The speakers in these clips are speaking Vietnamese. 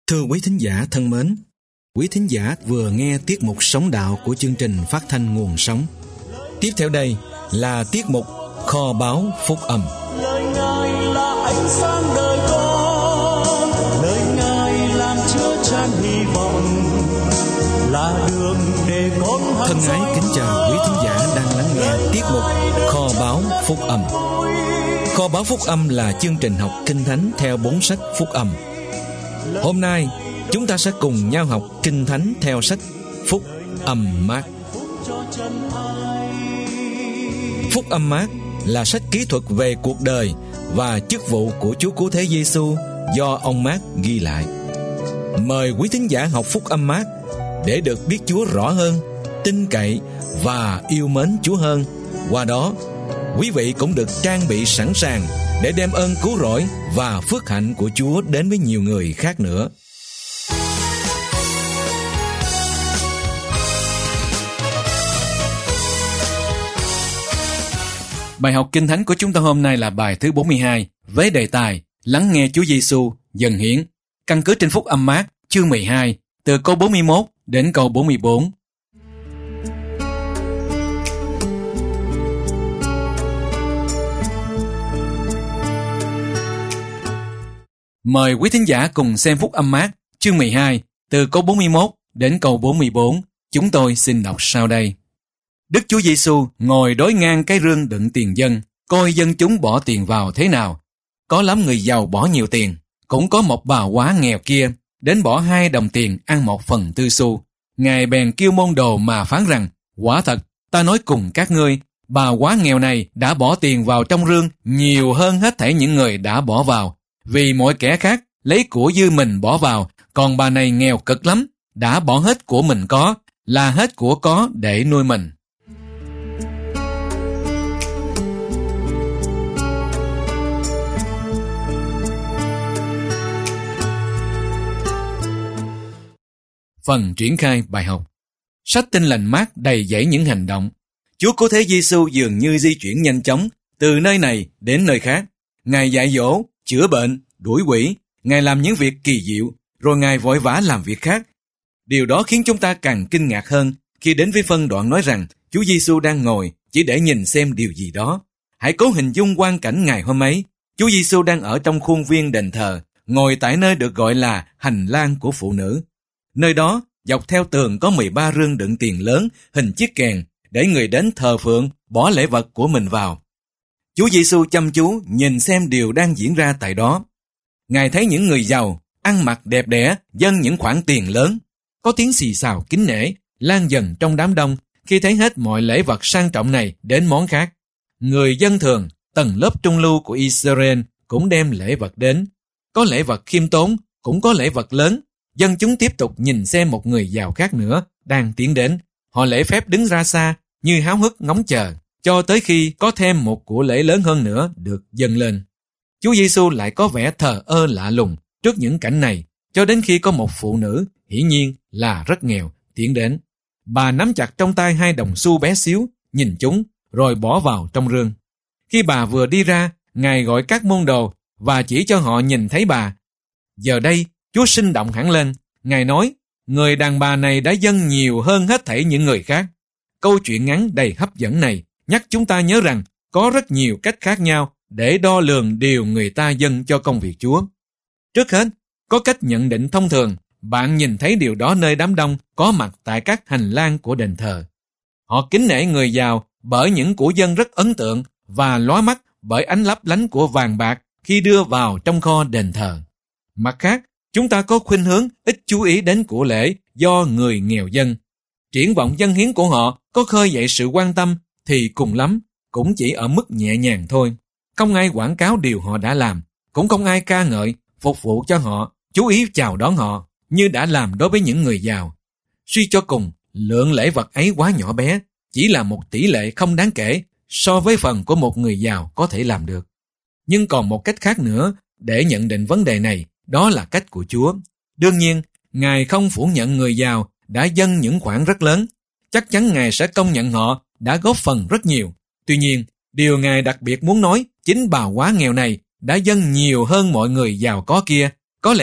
Thưa quý thính giả thân mến, quý thính giả vừa nghe tiết mục Sống Đạo của chương trình phát thanh Nguồn Sống. Tiếp theo đây là tiết mục Kho báu Phúc Âm. Lời Ngài là ánh sáng đời con, lời Ngài làm chứa chan hy vọng, là đường để con thân ái kính chào quý thính giả đang lắng nghe tiết mục Kho báu Phúc Âm. Kho báu Phúc Âm là chương trình học Kinh Thánh theo 4 sách Phúc Âm. Hôm nay chúng ta sẽ cùng nhau học Kinh Thánh theo sách Phúc Âm Mác. Phúc Âm Mác là sách kỹ thuật về cuộc đời và chức vụ của Chúa Cứu Thế Giêsu do ông Mác ghi lại. Mời quý thính giả học Phúc Âm Mác để được biết Chúa rõ hơn, tin cậy và yêu mến Chúa hơn. Qua đó, quý vị cũng được trang bị sẵn sàng để đem ơn cứu rỗi và phước hạnh của Chúa đến với nhiều người khác nữa. Bài học Kinh Thánh của chúng ta hôm nay là bài thứ 42 với đề tài Lắng nghe Chúa Giêsu dần hiển, căn cứ trên Phúc Âm Mác chương 12 từ câu 41 đến câu 44. Mời quý thính giả cùng xem Phúc Âm Mác chương 12 từ câu 41 đến câu 44. Chúng tôi xin đọc sau đây. Đức Chúa Giêsu ngồi đối ngang cái rương đựng tiền dân, coi dân chúng bỏ tiền vào thế nào. Có lắm người giàu bỏ nhiều tiền, cũng có một bà quá nghèo kia đến bỏ 2 đồng tiền ăn 1/4 xu. Ngài bèn kêu môn đồ mà phán rằng: quả thật, ta nói cùng các ngươi, bà quá nghèo này đã bỏ tiền vào trong rương nhiều hơn hết thảy những người đã bỏ vào. Vì mọi kẻ khác lấy của dư mình bỏ vào, còn bà này nghèo cực lắm, đã bỏ hết của mình có, là hết của có để nuôi mình. Phần triển khai bài học. Sách Tin Lành Mác đầy dẫy những hành động. Chúa Cứu Thế Giêsu dường như di chuyển nhanh chóng từ nơi này đến nơi khác. Ngài dạy dỗ, chữa bệnh, đuổi quỷ. Ngài làm những việc kỳ diệu, rồi Ngài vội vã làm việc khác. Điều đó khiến chúng ta càng kinh ngạc hơn khi đến với phân đoạn nói rằng Chúa Giêsu đang ngồi chỉ để nhìn xem điều gì đó. Hãy cố hình dung quang cảnh ngày hôm ấy. Chúa Giêsu đang ở trong khuôn viên đền thờ, ngồi tại nơi được gọi là hành lang của phụ nữ. Nơi đó, dọc theo tường có 13 rương đựng tiền lớn hình chiếc kèn để người đến thờ phượng bỏ lễ vật của mình vào. Chúa Giêsu chăm chú nhìn xem điều đang diễn ra tại đó. Ngài thấy những người giàu, ăn mặc đẹp đẽ, dâng những khoản tiền lớn. Có tiếng xì xào kính nể lan dần trong đám đông khi thấy hết mọi lễ vật sang trọng này đến món khác. Người dân thường, tầng lớp trung lưu của Israel cũng đem lễ vật đến. Có lễ vật khiêm tốn, cũng có lễ vật lớn. Dân chúng tiếp tục nhìn xem một người giàu khác nữa đang tiến đến. Họ lễ phép đứng ra xa như háo hức ngóng chờ, cho tới khi có thêm một của lễ lớn hơn nữa được dâng lên. Chúa Giêsu lại có vẻ thờ ơ lạ lùng trước những cảnh này, cho đến khi có một phụ nữ, hiển nhiên là rất nghèo, tiến đến. Bà nắm chặt trong tay 2 đồng xu bé xíu, nhìn chúng, rồi bỏ vào trong rương. Khi bà vừa đi ra, Ngài gọi các môn đồ và chỉ cho họ nhìn thấy bà. Giờ đây, Chúa sinh động hẳn lên. Ngài nói, người đàn bà này đã dâng nhiều hơn hết thảy những người khác. Câu chuyện ngắn đầy hấp dẫn này nhắc chúng ta nhớ rằng có rất nhiều cách khác nhau để đo lường điều người ta dâng cho công việc Chúa. Trước hết, có cách nhận định thông thường. Bạn nhìn thấy điều đó nơi đám đông có mặt tại các hành lang của đền thờ. Họ kính nể người giàu bởi những của dâng rất ấn tượng và lóa mắt bởi ánh lấp lánh của vàng bạc khi đưa vào trong kho đền thờ. Mặt khác, chúng ta có khuynh hướng ít chú ý đến của lễ do người nghèo dâng. Triển vọng dâng hiến của họ có khơi dậy sự quan tâm thì cùng lắm cũng chỉ ở mức nhẹ nhàng thôi. Không ai quảng cáo điều họ đã làm, cũng không ai ca ngợi, phục vụ cho họ, chú ý chào đón họ như đã làm đối với những người giàu. Suy cho cùng, lượng lễ vật ấy quá nhỏ bé, chỉ là một tỷ lệ không đáng kể so với phần của một người giàu có thể làm được. Nhưng còn một cách khác nữa để nhận định vấn đề này, đó là cách của Chúa. Đương nhiên, Ngài không phủ nhận người giàu đã dâng những khoản rất lớn. Chắc chắn Ngài sẽ công nhận họ đã góp phần rất nhiều. Tuy nhiên, điều Ngài đặc biệt muốn nói, chính bà quá nghèo này đã dâng nhiều hơn mọi người giàu có kia. Có lẽ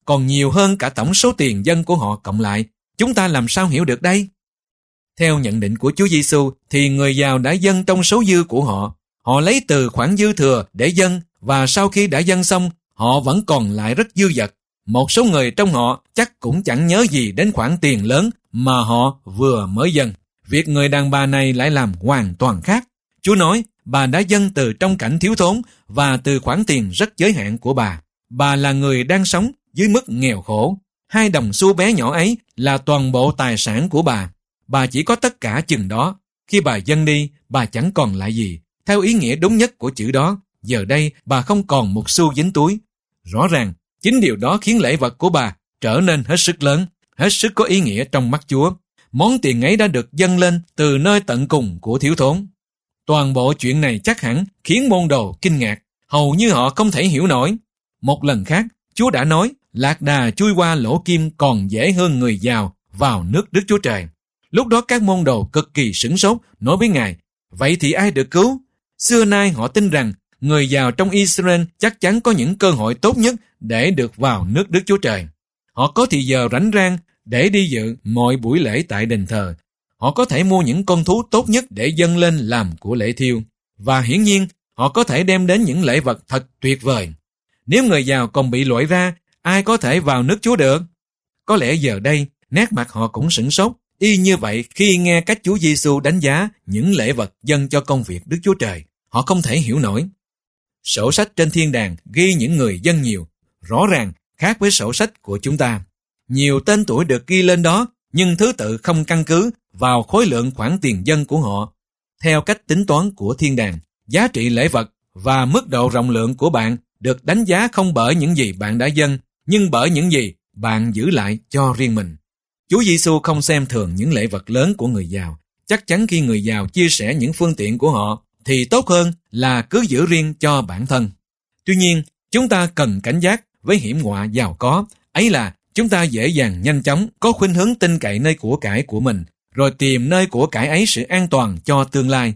còn nhiều hơn cả tổng số tiền dân của họ cộng lại. Chúng ta làm sao hiểu được đây? Theo nhận định của Chúa Giêsu thì người giàu đã dâng trong số dư của họ. Họ lấy từ khoản dư thừa để dâng, và sau khi đã dâng xong, họ vẫn còn lại rất dư dật. Một số người trong họ chắc cũng chẳng nhớ gì đến khoản tiền lớn mà họ vừa mới dâng. Việc người đàn bà này lại làm hoàn toàn khác. Chúa nói bà đã dâng từ trong cảnh thiếu thốn và từ khoản tiền rất giới hạn của bà. Bà là người đang sống dưới mức nghèo khổ. 2 đồng xu bé nhỏ ấy là toàn bộ tài sản của bà. Bà chỉ có tất cả chừng đó. Khi bà dâng đi, bà chẳng còn lại gì. Theo ý nghĩa đúng nhất của chữ đó, giờ đây bà không còn một xu dính túi. Rõ ràng, chính điều đó khiến lễ vật của bà trở nên hết sức lớn, hết sức có ý nghĩa trong mắt Chúa. Món tiền ấy đã được dâng lên từ nơi tận cùng của thiếu thốn. Toàn bộ chuyện này chắc hẳn khiến môn đồ kinh ngạc, hầu như họ không thể hiểu nổi. Một lần khác, Chúa đã nói, lạc đà chui qua lỗ kim còn dễ hơn người giàu vào nước Đức Chúa Trời. Lúc đó các môn đồ cực kỳ sửng sốt, nói với Ngài, vậy thì ai được cứu? Xưa nay họ tin rằng người giàu trong Israel chắc chắn có những cơ hội tốt nhất để được vào nước Đức Chúa Trời. Họ có thì giờ rảnh rang để đi dự mọi buổi lễ tại đền thờ. Họ có thể mua những con thú tốt nhất để dâng lên làm của lễ thiêu. Và hiển nhiên, họ có thể đem đến những lễ vật thật tuyệt vời. Nếu người giàu còn bị loại ra, ai có thể vào nước Chúa được? Có lẽ giờ đây, nét mặt họ cũng sửng sốt, y như vậy khi nghe cách Chúa Giêsu đánh giá những lễ vật dâng cho công việc Đức Chúa Trời. Họ không thể hiểu nổi. Sổ sách trên thiên đàng ghi những người dâng nhiều, rõ ràng khác với sổ sách của chúng ta. Nhiều tên tuổi được ghi lên đó, nhưng thứ tự không căn cứ vào khối lượng khoản tiền dâng của họ. Theo cách tính toán của thiên đàng, giá trị lễ vật và mức độ rộng lượng của bạn được đánh giá không bởi những gì bạn đã dâng, nhưng bởi những gì bạn giữ lại cho riêng mình. Chúa Giêsu không xem thường những lễ vật lớn của người giàu. Chắc chắn khi người giàu chia sẻ những phương tiện của họ, thì tốt hơn là cứ giữ riêng cho bản thân. Tuy nhiên, chúng ta cần cảnh giác với hiểm họa giàu có, ấy là chúng ta dễ dàng nhanh chóng có khuynh hướng tin cậy nơi của cải của mình, rồi tìm nơi của cải ấy sự an toàn cho tương lai.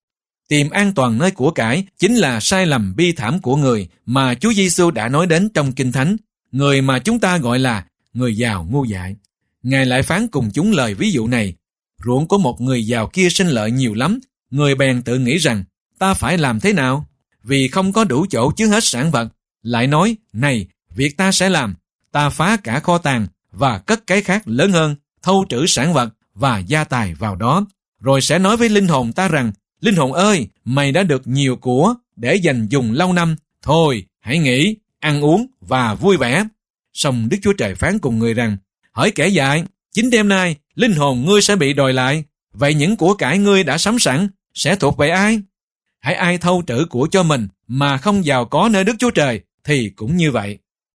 Tìm an toàn nơi của cải chính là sai lầm bi thảm của người mà Chúa Giêsu đã nói đến trong Kinh Thánh, người mà chúng ta gọi là người giàu ngu dại. Ngài lại phán cùng chúng lời ví dụ này: ruộng của một người giàu kia sinh lợi nhiều lắm, người bèn tự nghĩ rằng ta phải làm thế nào? Vì không có đủ chỗ chứa hết sản vật, lại nói, này, việc ta sẽ làm, ta phá cả kho tàng và cất cái khác lớn hơn, thâu trữ sản vật và gia tài vào đó, rồi sẽ nói với linh hồn ta rằng, linh hồn ơi, mày đã được nhiều của để dành dùng lâu năm, thôi, hãy nghỉ, ăn uống và vui vẻ. Song Đức Chúa Trời phán cùng người rằng, hỡi kẻ dại, chính đêm nay linh hồn ngươi sẽ bị đòi lại, vậy những của cải ngươi đã sắm sẵn sẽ thuộc về ai? Hãy ai thâu trữ của cho mình mà không giàu có nơi Đức Chúa Trời thì cũng như vậy.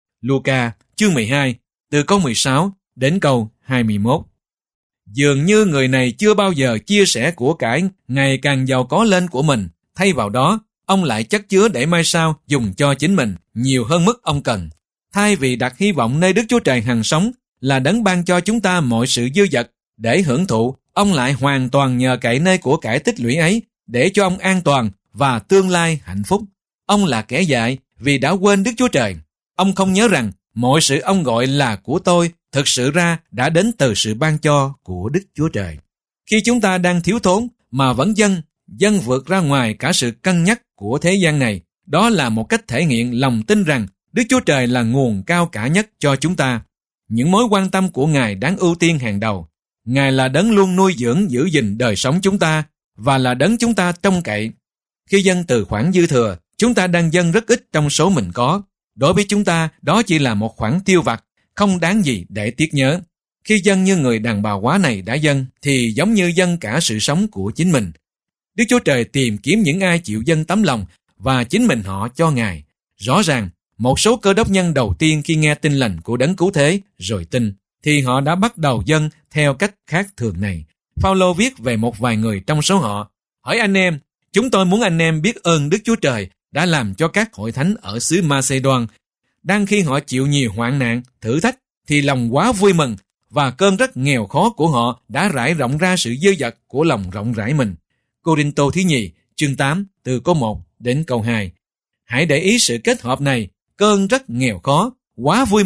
Luca chương 12 từ câu 16 đến câu 21. Dường như người này chưa bao giờ chia sẻ của cải ngày càng giàu có lên của mình, thay vào đó ông lại chất chứa để mai sau dùng cho chính mình nhiều hơn mức ông cần. Thay vì đặt hy vọng nơi Đức Chúa Trời hằng sống là đấng ban cho chúng ta mọi sự dư dật để hưởng thụ, ông lại hoàn toàn nhờ cậy nơi của cải tích lũy ấy để cho ông an toàn và tương lai hạnh phúc. Ông là kẻ dại vì đã quên Đức Chúa Trời. Ông không nhớ rằng mọi sự ông gọi là của tôi thực sự ra đã đến từ sự ban cho của Đức Chúa Trời. Khi chúng ta đang thiếu thốn mà vẫn dâng vượt ra ngoài cả sự cân nhắc của thế gian này, đó là một cách thể hiện lòng tin rằng Đức Chúa Trời là nguồn cao cả nhất cho chúng ta. Những mối quan tâm của Ngài đáng ưu tiên hàng đầu. Ngài là đấng luôn nuôi dưỡng giữ gìn đời sống chúng ta và là đấng chúng ta trông cậy. Khi dâng từ khoản dư thừa, chúng ta đang dâng rất ít trong số mình có. Đối với chúng ta, đó chỉ là một khoản tiêu vặt, không đáng gì để tiếc nhớ. Khi dâng như người đàn bà quá này đã dâng, thì giống như dâng cả sự sống của chính mình. Đức Chúa Trời tìm kiếm những ai chịu dâng tấm lòng và chính mình họ cho Ngài. Rõ ràng, một số cơ đốc nhân đầu tiên khi nghe tin lành của đấng cứu thế rồi tin, thì họ đã bắt đầu dâng theo cách khác thường này. Phao-lô viết về một vài người trong số họ: hỡi anh em, chúng tôi muốn anh em biết ơn Đức Chúa Trời đã làm cho các hội thánh ở xứ Ma-xê-đoan. Đang khi họ chịu nhiều hoạn nạn, thử thách, thì lòng quá vui mừng, và cơn rất nghèo khó của họ đã rải rộng ra sự dư dật của lòng rộng rãi mình. Cô-rinh-tô thứ nhì, chương 8, từ câu 1 đến câu 2. Hãy để ý sự kết hợp này, cơn rất nghèo khó, quá vui mừng,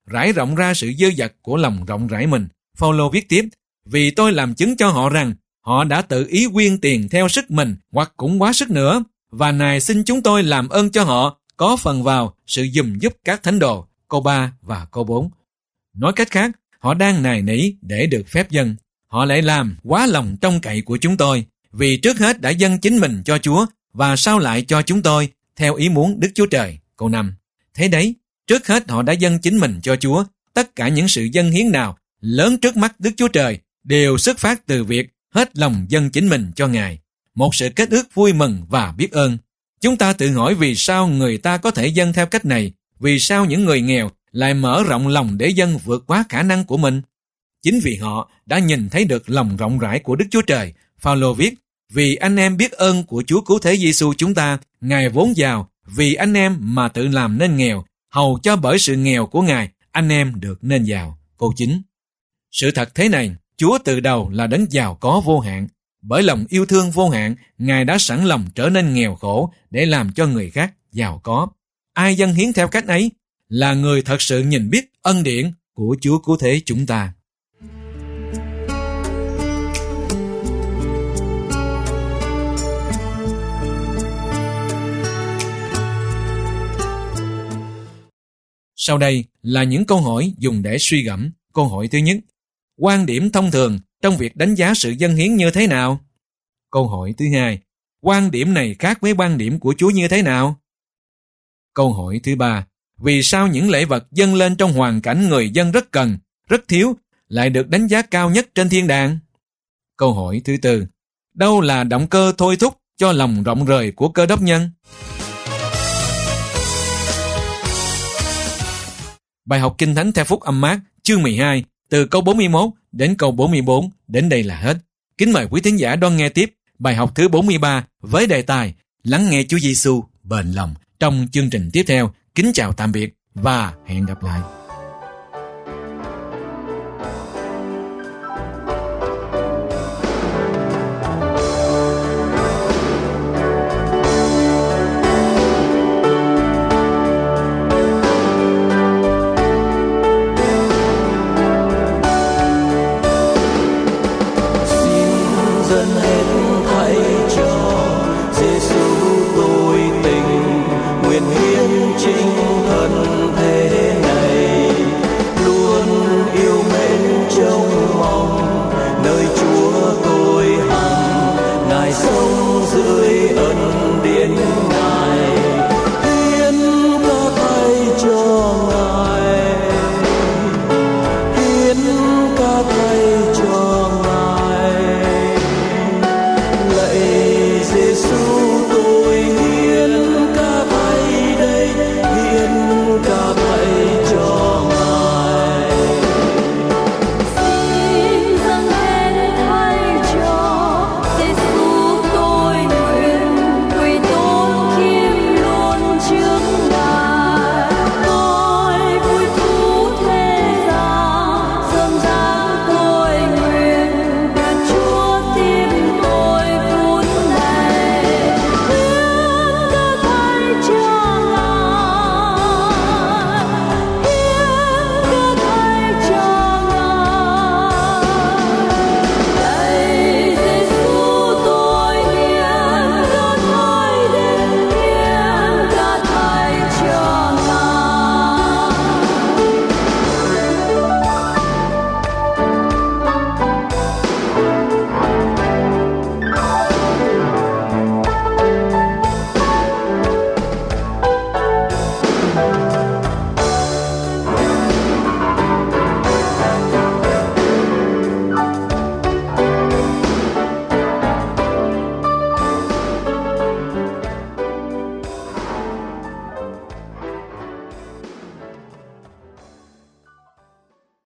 rải rộng ra sự dư dật của lòng rộng rãi mình. Phao-lô viết tiếp, vì tôi làm chứng cho họ rằng họ đã tự ý quyên tiền theo sức mình hoặc cũng quá sức nữa, và Ngài xin chúng tôi làm ơn cho họ có phần vào sự giùm giúp các thánh đồ. Câu 3 và câu 4. Nói cách khác, họ đang nài nỉ để được phép dâng. Họ lại làm quá lòng trông cậy của chúng tôi, vì trước hết đã dâng chính mình cho Chúa và sau lại cho chúng tôi theo ý muốn Đức Chúa Trời. Câu 5. Thế đấy, trước hết họ đã dâng chính mình cho Chúa. Tất cả những sự dâng hiến nào lớn trước mắt Đức Chúa Trời đều xuất phát từ việc hết lòng dâng chính mình cho Ngài. Một sự kết ước vui mừng và biết ơn. Chúng ta tự hỏi vì sao người ta có thể dâng theo cách này, vì sao những người nghèo lại mở rộng lòng để dâng vượt quá khả năng của mình. Chính vì họ đã nhìn thấy được lòng rộng rãi của Đức Chúa Trời. Phao-lô viết, vì anh em biết ơn của Chúa Cứu Thế Giêsu chúng ta, Ngài vốn giàu, vì anh em mà tự làm nên nghèo, hầu cho bởi sự nghèo của Ngài, anh em được nên giàu. Câu 9. Sự thật thế này, Chúa từ đầu là đấng giàu có vô hạn. Bởi lòng yêu thương vô hạn, Ngài đã sẵn lòng trở nên nghèo khổ để làm cho người khác giàu có. Ai dâng hiến theo cách ấy là người thật sự nhìn biết ân điển của Chúa Cứu Thế chúng ta. Sau đây là những câu hỏi dùng để suy gẫm. Câu hỏi thứ nhất, quan điểm thông thường trong việc đánh giá sự dâng hiến như thế nào? Câu hỏi thứ hai, quan điểm này khác với quan điểm của Chúa như thế nào? Câu hỏi thứ ba, vì sao những lễ vật dâng lên trong hoàn cảnh người dân rất cần, rất thiếu, lại được đánh giá cao nhất trên thiên đàng? Câu hỏi thứ tư, đâu là động cơ thôi thúc cho lòng rộng rời của Cơ Đốc nhân? Bài học Kinh Thánh theo Phúc Âm Mác, chương 12, từ câu 41 đến câu 44, đến đây là hết. Kính mời quý thính giả đón nghe tiếp bài học thứ 43 với đề tài Lắng nghe Chúa Giêsu bền lòng trong chương trình tiếp theo. Kính chào tạm biệt và hẹn gặp lại.